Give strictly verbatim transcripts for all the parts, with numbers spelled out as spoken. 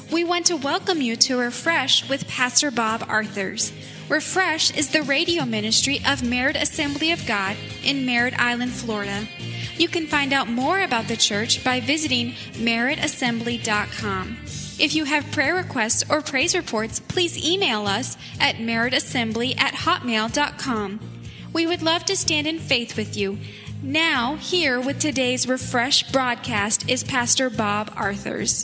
We want to welcome you to Refresh with Pastor Bob Arthurs. Refresh is the radio ministry of Merritt Assembly of God in Merritt Island, Florida. You can find out more about the church by visiting merritt assembly dot com. If you have prayer requests or praise reports, please email us at merrittassembly at hotmail dot com. We would love to stand in faith with you. Now, here with today's Refresh broadcast is Pastor Bob Arthurs.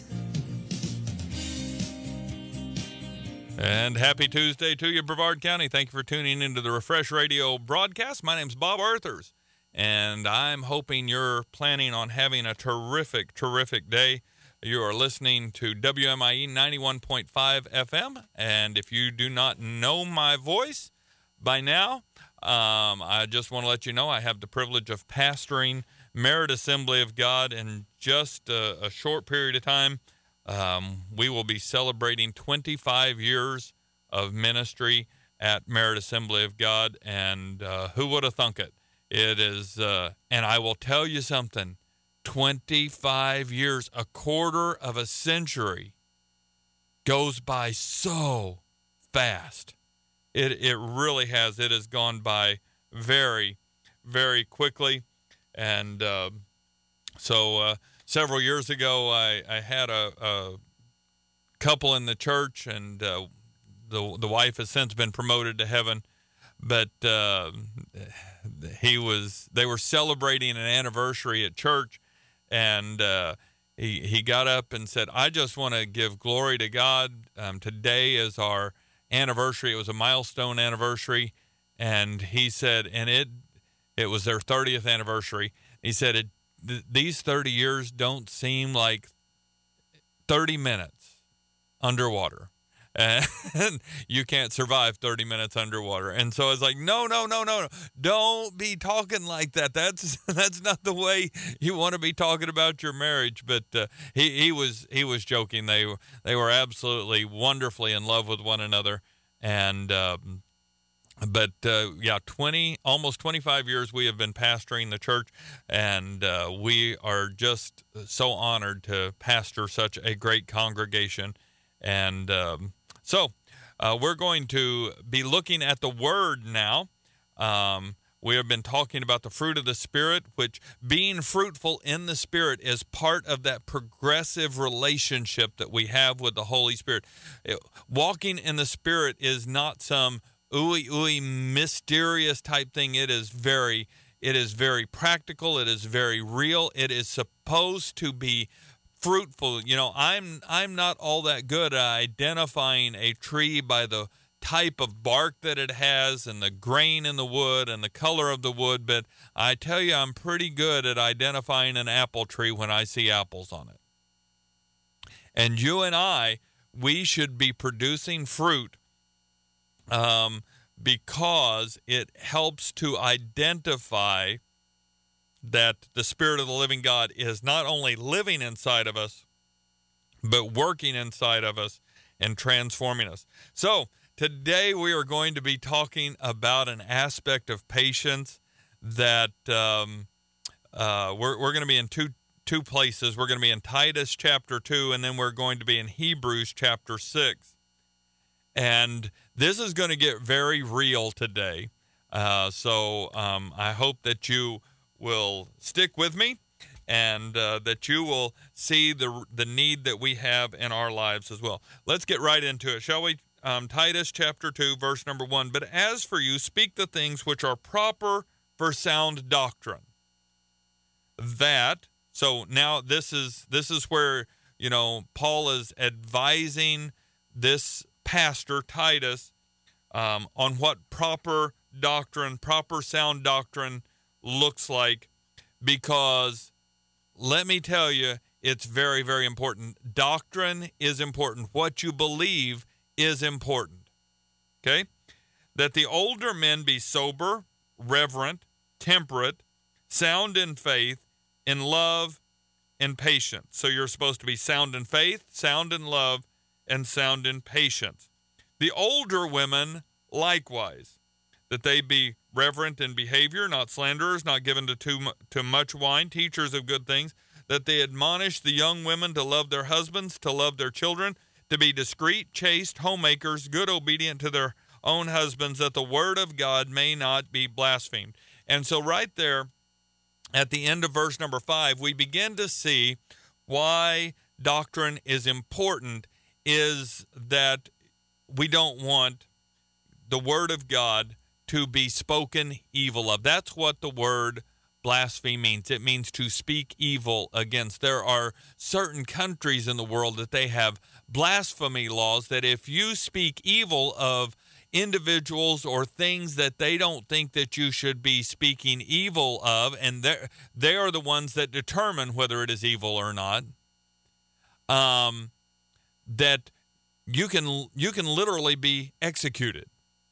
And happy Tuesday to you, Brevard County. Thank you for tuning into the Refresh Radio broadcast. My name's Bob Arthurs, and I'm hoping you're planning on having a terrific, terrific day. You are listening to W M I E ninety-one point five F M, and if you do not know my voice by now, um, I just want to let you know I have the privilege of pastoring Merritt Assembly of God in just a, a short period of time. Um, we will be celebrating twenty-five years of ministry at Merritt Assembly of God, and uh, who would have thunk it? It is, uh, and I will tell you something, twenty-five years, a quarter of a century goes by so fast. It it really has. It has gone by very, very quickly, and uh, so uh, several years ago, I, I had a, a couple in the church, and uh, the the wife has since been promoted to heaven, but uh, he was they were celebrating an anniversary at church, and uh, he he got up and said, "I just want to give glory to God. Um, today is our anniversary. It was a milestone anniversary," and he said, and it it was their thirtieth anniversary. He said, it, th- "These thirty years don't seem like thirty minutes underwater." And you can't survive thirty minutes underwater. And so I was like, no, no, no, no, no. Don't be talking like that. That's that's not the way you want to be talking about your marriage. But uh, he, he was he was joking. They, they were absolutely wonderfully in love with one another. And um, but, uh, yeah, twenty, almost twenty-five years we have been pastoring the church. And uh, we are just so honored to pastor such a great congregation. And um, so uh, we're going to be looking at the Word now. Um, we have been talking about the fruit of the Spirit, which being fruitful in the Spirit is part of that progressive relationship that we have with the Holy Spirit. It, walking in the Spirit is not some ooey ooey mysterious type thing. It is very, it is very practical. It is very real. It is supposed to be fruitful. You know, I'm I'm not all that good at identifying a tree by the type of bark that it has and the grain in the wood and the color of the wood, but I tell you, I'm pretty good at identifying an apple tree when I see apples on it. And you and I, we should be producing fruit um, because it helps to identify that the Spirit of the living God is not only living inside of us, but working inside of us and transforming us. So today we are going to be talking about an aspect of patience that um, uh, we're, we're going to be in two two places. We're going to be in Titus chapter two, and then we're going to be in Hebrews chapter six. And this is going to get very real today. Uh, so um, I hope that you will stick with me, and uh, that you will see the the need that we have in our lives as well. Let's get right into it, shall we? Um, Titus chapter two, verse number one. But as for you, speak the things which are proper for sound doctrine. That, so now this is this is where, you know, Paul is advising this pastor, Titus, um, on what proper doctrine, proper sound doctrine looks like, because let me tell you, it's very, very important. Doctrine is important. What you believe is important. Okay? That the older men be sober, reverent, temperate, sound in faith, in love, and patience. So you're supposed to be sound in faith, sound in love, and sound in patience. The older women likewise, that they be reverent in behavior, not slanderers, not given to too to much wine, teachers of good things, that they admonish the young women to love their husbands, to love their children, to be discreet, chaste, homemakers, good, obedient to their own husbands, that the word of God may not be blasphemed. And so right there at the end of verse number five, we begin to see why doctrine is important, is that we don't want the word of God to be spoken evil of. That's what the word blaspheme means. It means to speak evil against. There are certain countries in the world that they have blasphemy laws that if you speak evil of individuals or things that they don't think that you should be speaking evil of, and they are the ones that determine whether it is evil or not, um, that you can you can literally be executed.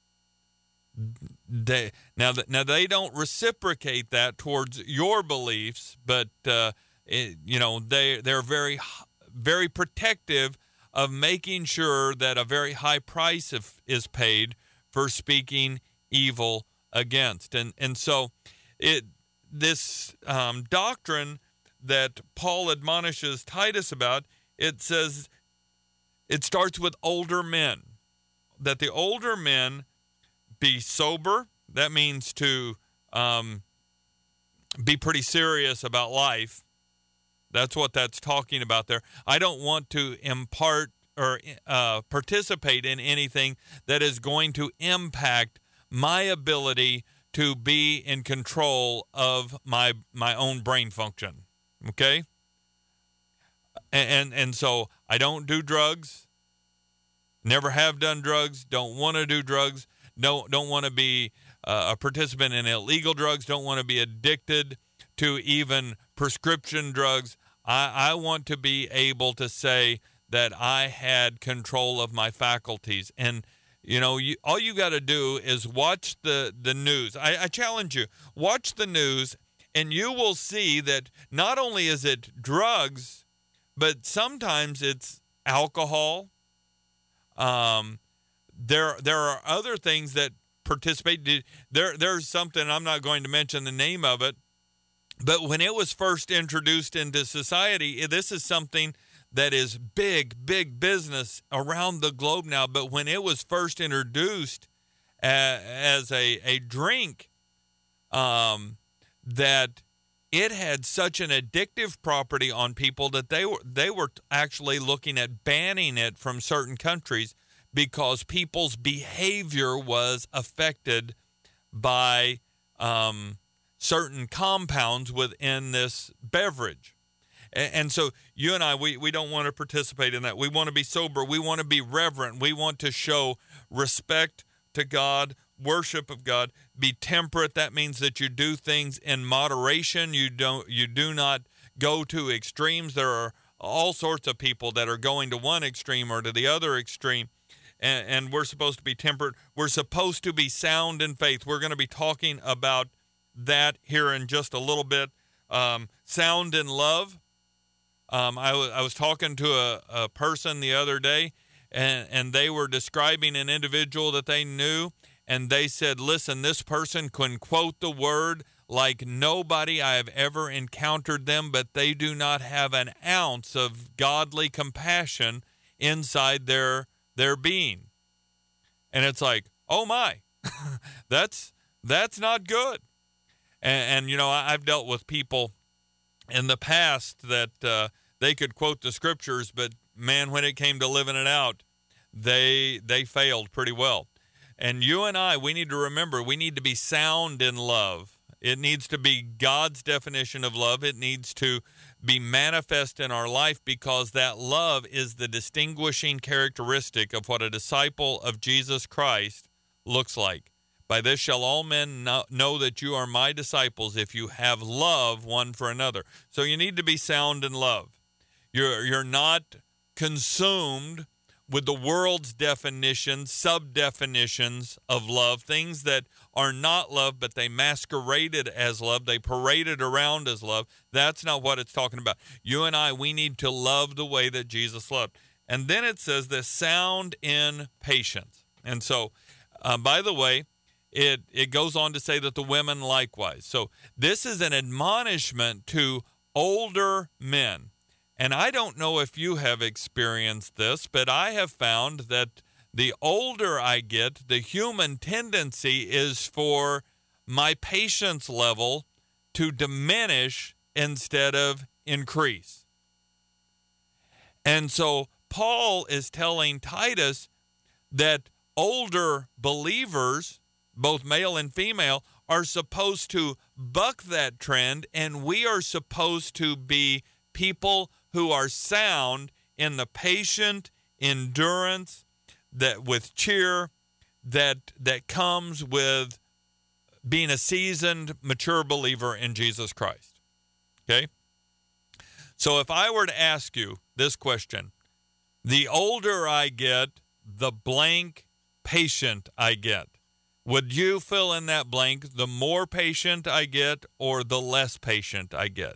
They now that now they don't reciprocate that towards your beliefs, but uh, it, you know they they're very very protective of making sure that a very high price of, is paid for speaking evil against. And and so it this um, doctrine that Paul admonishes Titus about, it says it starts with older men, that the older men be sober. That means to um, be pretty serious about life. That's what that's talking about there. I don't want to impart or uh, participate in anything that is going to impact my ability to be in control of my my own brain function. Okay? And, and, and so I don't do drugs, never have done drugs, don't want to do drugs, don't, don't want to be uh, a participant in illegal drugs, don't want to be addicted to even prescription drugs. I, I want to be able to say that I had control of my faculties. And, you know, you, all you got to do is watch the, the news. I, I challenge you, watch the news, and you will see that not only is it drugs, but sometimes it's alcohol. Um, there, there are other things that participate. There, there's something, I'm not going to mention the name of it, but when it was first introduced into society, this is something that is big, big business around the globe now. But when it was first introduced uh, as a, a drink, um, that it had such an addictive property on people that they were they were actually looking at banning it from certain countries because people's behavior was affected by um, certain compounds within this beverage. And, and so you and I, we, we don't want to participate in that. We want to be sober. We want to be reverent. We want to show respect to God, worship of God. Be temperate. That means that you do things in moderation. You don't you do not go to extremes. There are all sorts of people that are going to one extreme or to the other extreme. And, and we're supposed to be temperate. We're supposed to be sound in faith. We're going to be talking about that here in just a little bit. Um, sound in love. Um, I, w- I was talking to a, a person the other day, and, and they were describing an individual that they knew, and they said, listen, this person can quote the word like nobody I have ever encountered them, but they do not have an ounce of godly compassion inside their their being. And it's like, oh my, that's that's not good. And, and you know, I, I've dealt with people in the past that uh, they could quote the scriptures, but man, when it came to living it out, they they failed pretty well. And you and I, we need to remember, we need to be sound in love. It needs to be God's definition of love. It needs to be manifest in our life, because that love is the distinguishing characteristic of what a disciple of Jesus Christ looks like. By this shall all men know that you are my disciples, if you have love one for another. So you need to be sound in love. You're, you're not consumed with the world's definitions, sub-definitions of love, things that are not love, but they masqueraded as love. They paraded around as love. That's not what it's talking about. You and I, we need to love the way that Jesus loved. And then it says this, sound in patience. And so, uh, by the way, it, it goes on to say that the women likewise. So this is an admonishment to older men. And I don't know if you have experienced this, but I have found that the older I get, the human tendency is for my patience level to diminish instead of increase. And so Paul is telling Titus that older believers, both male and female, are supposed to buck that trend, and we are supposed to be people who are sound in the patient endurance that with cheer that that comes with being a seasoned, mature believer in Jesus Christ. Okay? So if I were to ask you this question, the older I get, the blank patient I get, would you fill in that blank, the more patient I get or the less patient I get?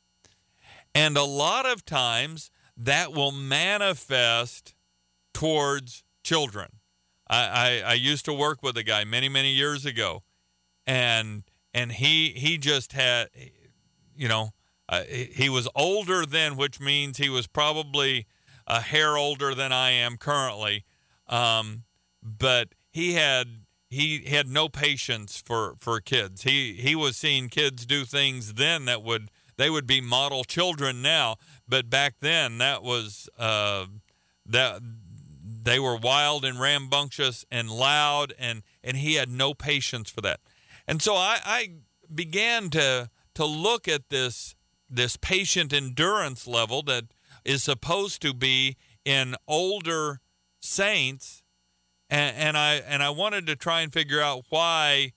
And a lot of times that will manifest towards children. I, I, I used to work with a guy many, many years ago, and and he he just had, you know, uh, he was older then, which means he was probably a hair older than I am currently, um, but he had he had no patience for, for kids. He he was seeing kids do things then that would they would be model children now, but back then that was uh, that. They were wild and rambunctious and loud, and, and he had no patience for that. And so I, I began to to look at this this patient endurance level that is supposed to be in older saints, and, and I and I wanted to try and figure out why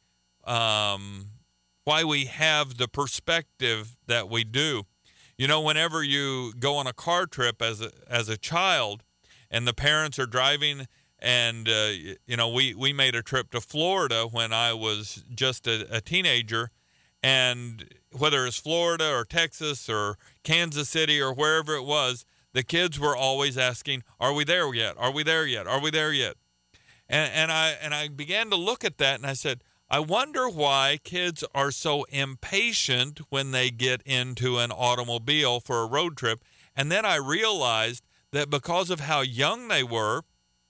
um, why we have the perspective that we do. You know, whenever you go on a car trip as a as a child, and the parents are driving, and, uh, you know, we, we made a trip to Florida when I was just a, a teenager, and whether it's Florida or Texas or Kansas City or wherever it was, the kids were always asking, are we there yet? Are we there yet? Are we there yet? And, and I and I began to look at that, and I said, I wonder why kids are so impatient when they get into an automobile for a road trip. And then I realized that because of how young they were,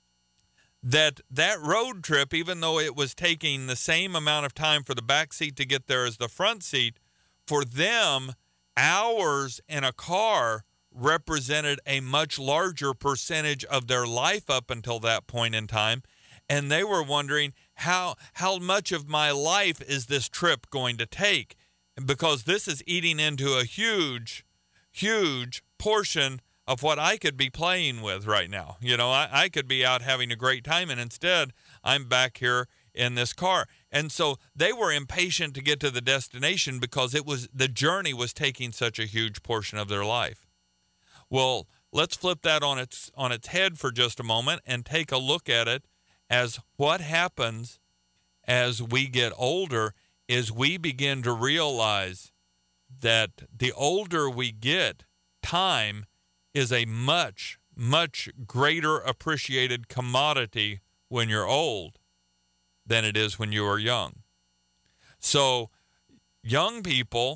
that that road trip, even though it was taking the same amount of time for the back seat to get there as the front seat, for them, hours in a car represented a much larger percentage of their life up until that point in time. And they were wondering, how how much of my life is this trip going to take? Because this is eating into a huge, huge portion of what I could be playing with right now. You know, I, I could be out having a great time, and instead I'm back here in this car. And so they were impatient to get to the destination because it was the journey was taking such a huge portion of their life. Well, let's flip that on its on its head for just a moment and take a look at it as what happens as we get older is we begin to realize that the older we get, time is a much, much greater appreciated commodity when you're old than it is when you are young. So young people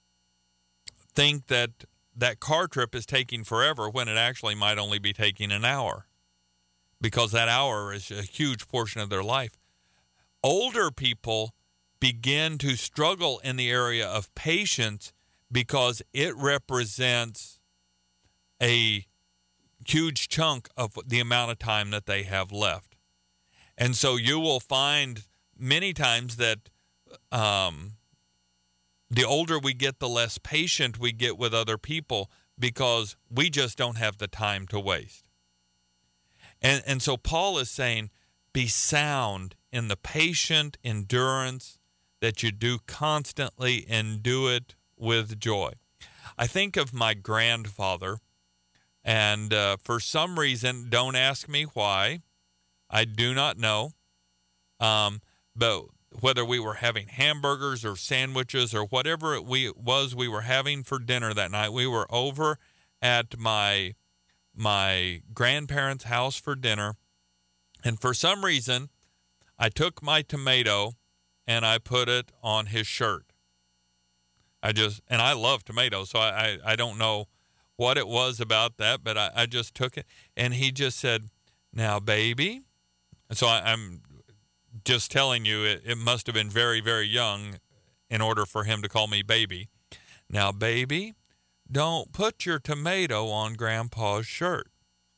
think that that car trip is taking forever when it actually might only be taking an hour, because that hour is a huge portion of their life. Older people begin to struggle in the area of patience because it represents a huge chunk of the amount of time that they have left. And so you will find many times that um, the older we get, the less patient we get with other people because we just don't have the time to waste. And, and so Paul is saying, be sound in the patient endurance that you do constantly and do it with joy. I think of my grandfather. And uh, for some reason, don't ask me why, I do not know, um, but whether we were having hamburgers or sandwiches or whatever it we, was we were having for dinner that night, we were over at my my grandparents' house for dinner, and for some reason, I took my tomato and I put it on his shirt. I just, and I love tomatoes, so I, I, I don't know what it was about that, but I, I just took it. And he just said, now, baby. So I, I'm just telling you, it, it must have been very, very young in order for him to call me baby. Now, baby, don't put your tomato on Grandpa's shirt.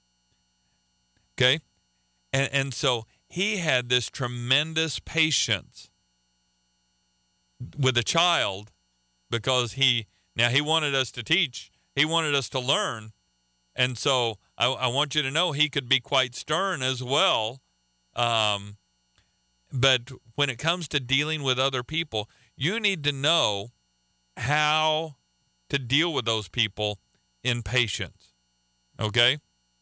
Okay? And, and so he had this tremendous patience with a child because he, now he wanted us to teach. He wanted us to learn. And so I, I want you to know he could be quite stern as well. Um, but when it comes to dealing with other people, you need to know how to deal with those people in patience. Okay?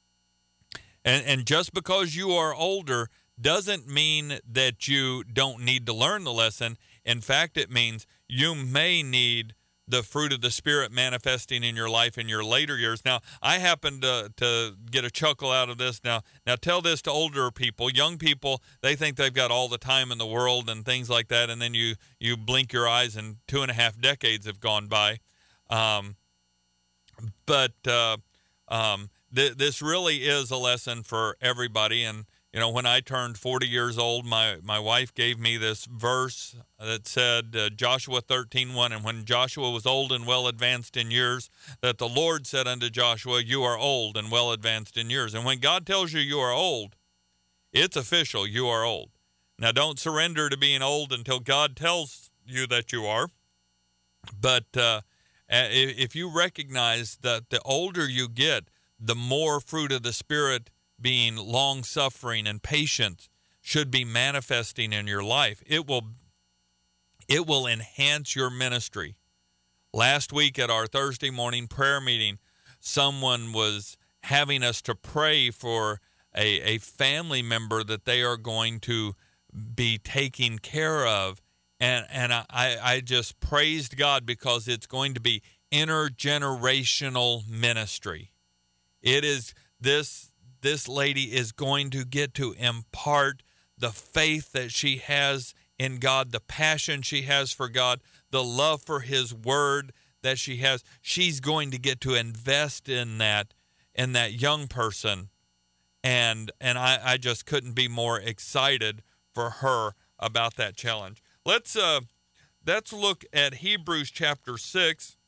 And and just because you are older doesn't mean that you don't need to learn the lesson. In fact, it means you may need the fruit of the Spirit manifesting in your life in your later years. Now, I happen to, to get a chuckle out of this. Now, now tell this to older people. Young people, they think they've got all the time in the world and things like that, and then you, you blink your eyes and two and a half decades have gone by. Um, but uh, um, th- this really is a lesson for everybody. And, you know, when I turned forty years old, my, my wife gave me this verse that said, uh, Joshua thirteen one, and when Joshua was old and well advanced in years, that the Lord said unto Joshua, you are old and well advanced in years. And when God tells you you are old, it's official, you are old. Now, don't surrender to being old until God tells you that you are. But uh, if you recognize that the older you get, the more fruit of the Spirit being long-suffering and patient should be manifesting in your life. It will, it will enhance your ministry. Last week at our Thursday morning prayer meeting, someone was having us to pray for a, a family member that they are going to be taking care of. And, and I, I just praised God because it's going to be intergenerational ministry. It is this... This lady is going to get to impart the faith that she has in God, the passion she has for God, the love for His Word that she has. She's going to get to invest in that, in that young person. And and I, I just couldn't be more excited for her about that challenge. Let's uh let's look at Hebrews chapter six.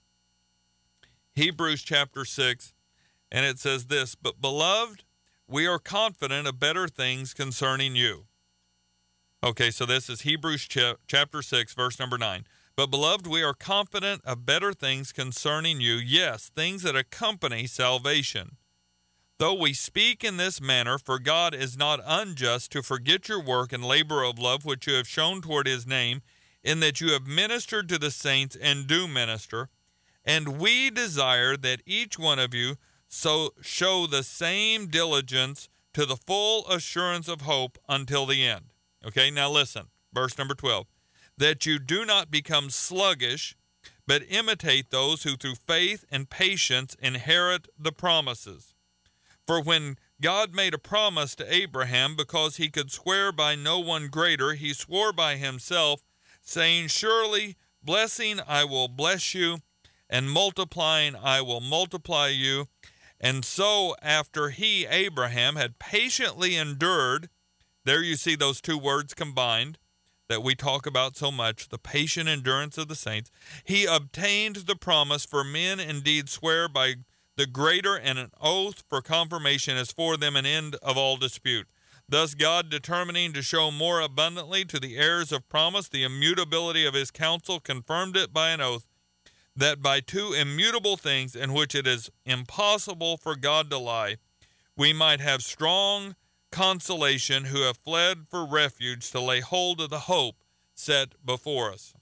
Hebrews chapter six. And it says this, but beloved, we are confident of better things concerning you. Okay, so this is Hebrews ch- chapter six, verse number nine. But beloved, we are confident of better things concerning you, yes, things that accompany salvation. Though we speak in this manner, for God is not unjust to forget your work and labor of love which you have shown toward His name, in that you have ministered to the saints and do minister. And we desire that each one of you so show the same diligence to the full assurance of hope until the end. Okay, now listen, verse number twelve. That you do not become sluggish, but imitate those who through faith and patience inherit the promises. For when God made a promise to Abraham, because he could swear by no one greater, he swore by himself, saying, surely blessing I will bless you, and multiplying I will multiply you. And so after he, Abraham, had patiently endured, there you see those two words combined that we talk about so much, the patient endurance of the saints, he obtained the promise, for men indeed swear by the greater, and an oath for confirmation is for them an end of all dispute. Thus God, determining to show more abundantly to the heirs of promise the immutability of his counsel, confirmed it by an oath, that by two immutable things in which it is impossible for God to lie, we might have strong consolation who have fled for refuge to lay hold of the hope set before us.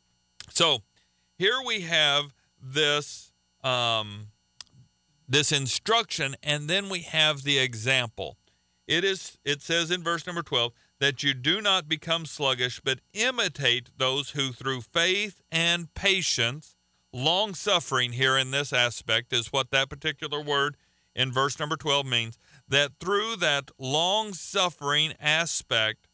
So here we have this, um, this instruction, and then we have the example. It is, it says in verse number twelve, that you do not become sluggish, but imitate those who through faith and patience, long-suffering here in this aspect is what that particular word in verse number twelve means, that through that long-suffering aspect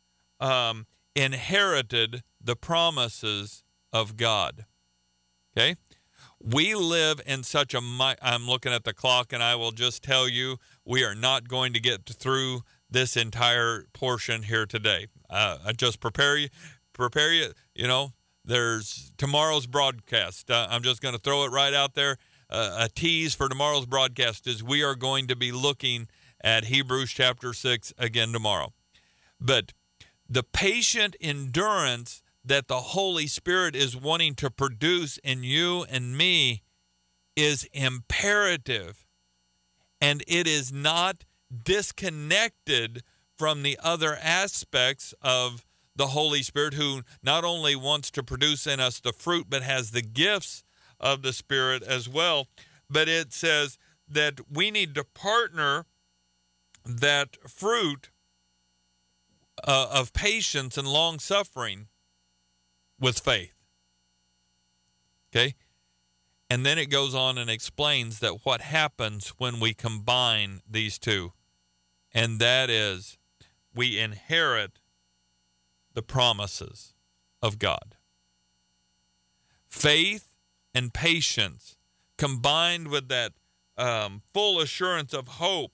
um, inherited the promises of God. Okay? We live in such a, I'm looking at the clock and I will just tell you, we are not going to get through this entire portion here today. Uh, I just prepare you, prepare you, you know, there's tomorrow's broadcast. Uh, I'm just going to throw it right out there. Uh, a tease for tomorrow's broadcast is we are going to be looking at Hebrews chapter six again tomorrow. But the patient endurance that the Holy Spirit is wanting to produce in you and me is imperative, and it is not disconnected from the other aspects of the Holy Spirit, who not only wants to produce in us the fruit, but has the gifts of the Spirit as well. But it says that we need to partner that fruit uh, of patience and long suffering with faith. Okay? And then it goes on and explains that what happens when we combine these two, and that is we inherit the promises of God. Faith and patience combined with that um, full assurance of hope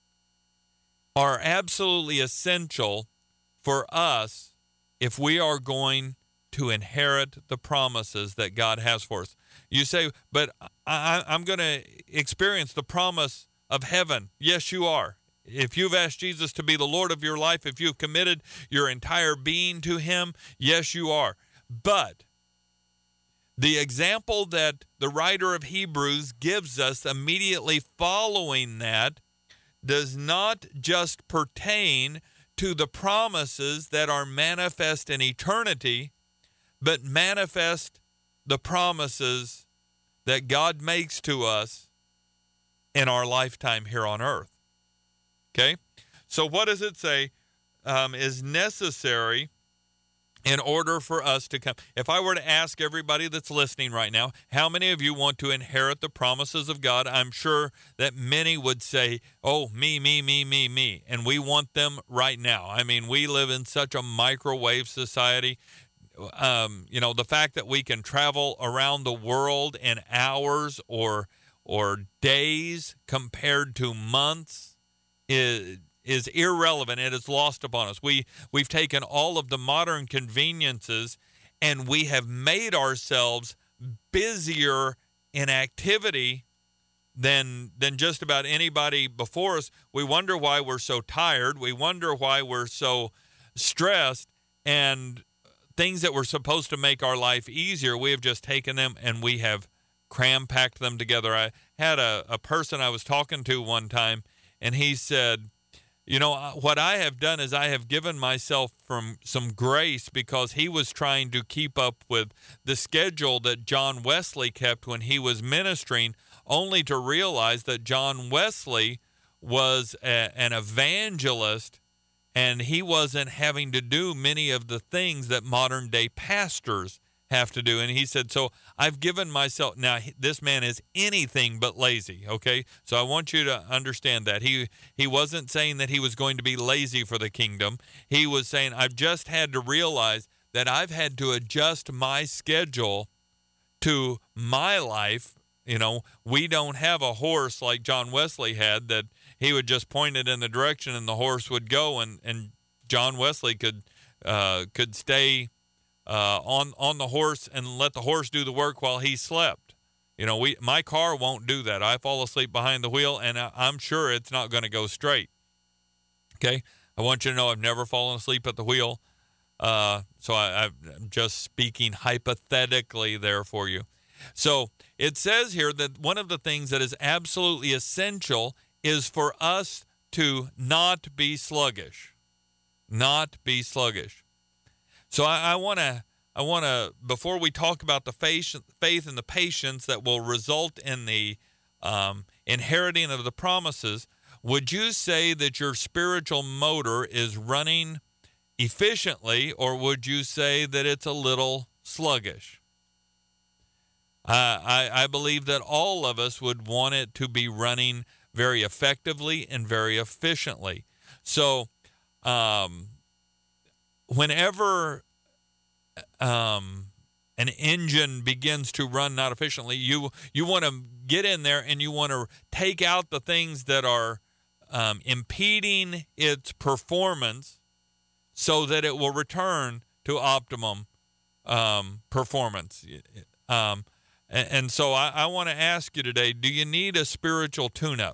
are absolutely essential for us if we are going to inherit the promises that God has for us. You say, but I, I'm going to experience the promise of heaven. Yes, you are. If you've asked Jesus to be the Lord of your life, if you've committed your entire being to him, yes, you are. But the example that the writer of Hebrews gives us immediately following that does not just pertain to the promises that are manifest in eternity, but manifest the promises that God makes to us in our lifetime here on earth. Okay? So what does it say um, is necessary in order for us to come? If I were to ask everybody that's listening right now, how many of you want to inherit the promises of God? I'm sure that many would say, oh, me, me, me, me, me. And we want them right now. I mean, we live in such a microwave society. Um, you know, the fact that we can travel around the world in hours or or days compared to months is is irrelevant. It is lost upon us. We we've taken all of the modern conveniences and we have made ourselves busier in activity than than just about anybody before us. We wonder why we're so tired. We wonder why we're so stressed, and things that were supposed to make our life easier, we have just taken them and we have cram-packed them together. I had a, a person I was talking to one time, and he said, you know, what I have done is I have given myself from some grace, because he was trying to keep up with the schedule that John Wesley kept when he was ministering, only to realize that John Wesley was a, an evangelist, and he wasn't having to do many of the things that modern day pastors have to do. And he said, so I've given myself, now this man is anything but lazy, okay? So I want you to understand that. He he wasn't saying that he was going to be lazy for the kingdom. He was saying, I've just had to realize that I've had to adjust my schedule to my life. You know, we don't have a horse like John Wesley had that he would just point it in the direction and the horse would go, and, and John Wesley could uh, could stay uh, on on the horse and let the horse do the work while he slept. You know, we my car won't do that. I fall asleep behind the wheel, and I, I'm sure it's not going to go straight. Okay? I want you to know I've never fallen asleep at the wheel, uh, so I, I'm just speaking hypothetically there for you. So it says here that one of the things that is absolutely essential is for us to not be sluggish, not be sluggish. So I want to, I want to, before we talk about the faith, faith and the patience that will result in the um, inheriting of the promises, would you say that your spiritual motor is running efficiently, or would you say that it's a little sluggish? Uh, I, I believe that all of us would want it to be running very effectively and very efficiently. So um, whenever um, an engine begins to run not efficiently, you you want to get in there and you want to take out the things that are um, impeding its performance so that it will return to optimum um, performance. Um, and, and so I, I want to ask you today, do you need a spiritual tune-up?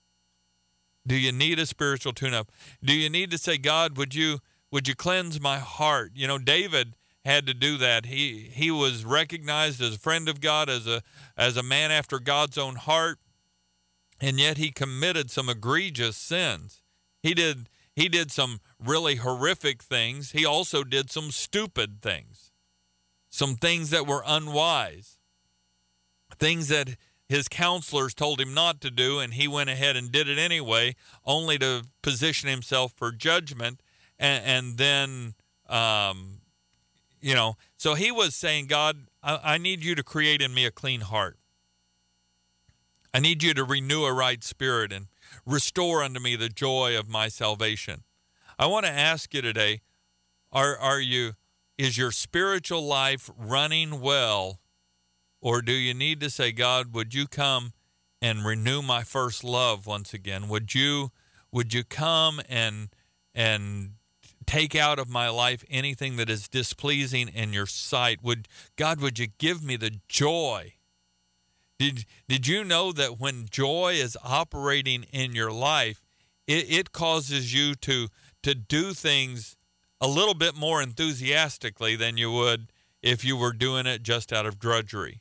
Do you need a spiritual tune-up? Do you need to say, God, would you would you cleanse my heart? You know, David had to do that. He he was recognized as a friend of God, as a as a man after God's own heart, and yet he committed some egregious sins. He did he did some really horrific things. He also did some stupid things, some things that were unwise, things that his counselors told him not to do, and he went ahead and did it anyway, only to position himself for judgment. And, and then, um, you know, so he was saying, God, I, I need you to create in me a clean heart. I need you to renew a right spirit and restore unto me the joy of my salvation. I want to ask you today, are are you, is your spiritual life running well? Or do you need to say, God, would you come and renew my first love once again? Would you would you come and and take out of my life anything that is displeasing in your sight? Would God, would you give me the joy? Did did you know that when joy is operating in your life, it, it causes you to to do things a little bit more enthusiastically than you would if you were doing it just out of drudgery?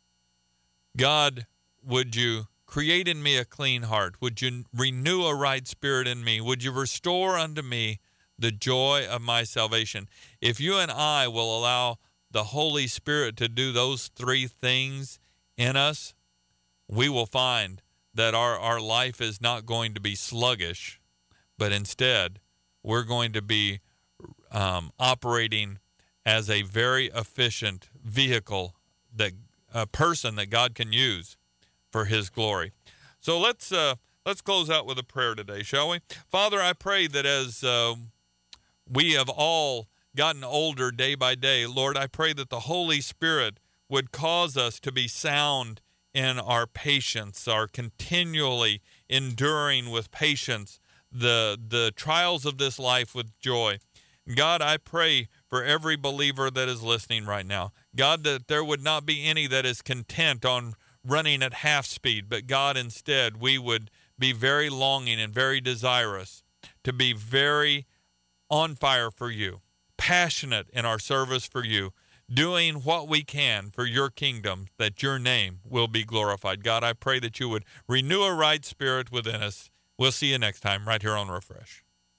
God, would you create in me a clean heart? Would you renew a right spirit in me? Would you restore unto me the joy of my salvation? If you and I will allow the Holy Spirit to do those three things in us, we will find that our, our life is not going to be sluggish, but instead we're going to be um, operating as a very efficient vehicle, that a person that God can use for his glory. So let's uh, let's close out with a prayer today, shall we? Father, I pray that as uh, we have all gotten older day by day, Lord, I pray that the Holy Spirit would cause us to be sound in our patience, our continually enduring with patience the the trials of this life with joy. God, I pray for every believer that is listening right now, God, that there would not be any that is content on running at half speed, but God, instead, we would be very longing and very desirous to be very on fire for you, passionate in our service for you, doing what we can for your kingdom, that your name will be glorified. God, I pray that you would renew a right spirit within us. We'll see you next time right here on Refresh.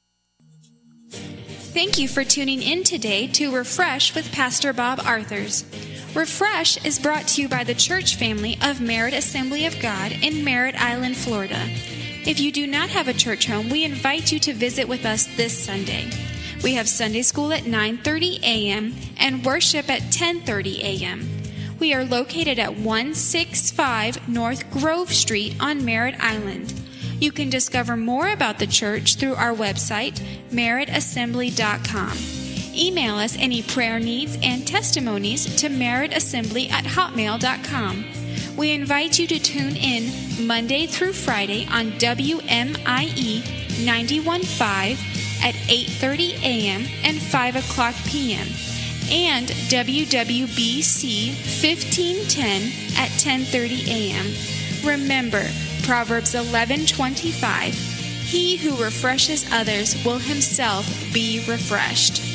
Thank you for tuning in today to Refresh with Pastor Bob Arthurs. Refresh is brought to you by the church family of Merritt Assembly of God in Merritt Island, Florida. If you do not have a church home, we invite you to visit with us this Sunday. We have Sunday school at nine thirty a.m. and worship at ten thirty a.m. We are located at one sixty-five North Grove Street on Merritt Island. You can discover more about the church through our website, merritt assembly dot com. Email us any prayer needs and testimonies to merrittassembly at hotmail dot com. We invite you to tune in Monday through Friday on W M I E ninety-one point five at eight thirty a.m. and five o'clock p.m. and W W B C fifteen ten at ten thirty a.m. Remember, Proverbs eleven twenty-five, he who refreshes others will himself be refreshed.